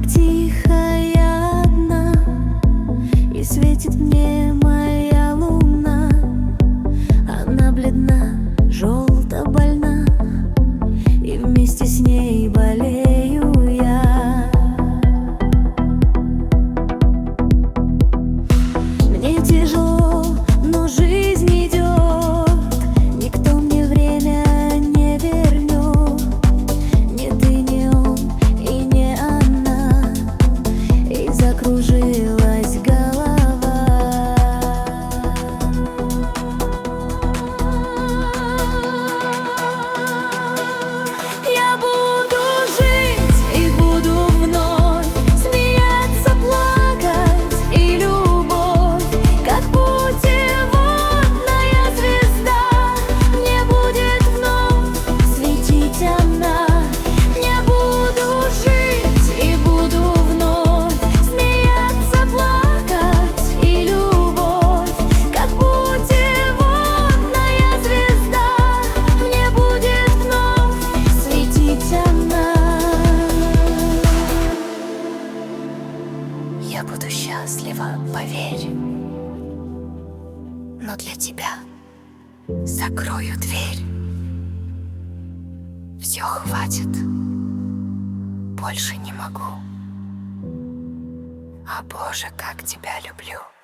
тихо я одна, и светит мне моя луна. Она бледна, желто больна, и вместе с ней болею я. Мне тяжело, но жизнь идет, никто мне время не вернет. Не ты, не он и не она, и закружилась голова. Я буду жить и буду вновь смеяться, плакать, и любовь, как путеводная звезда, мне будет вновь светить она. Я буду жить и буду вновь смеяться, плакать, и любовь, как путеводная звезда, мне будет вновь светить она. Я буду счастлива, поверь, но для тебя закрою дверь. Все, хватит, больше не могу. А Боже, как тебя люблю.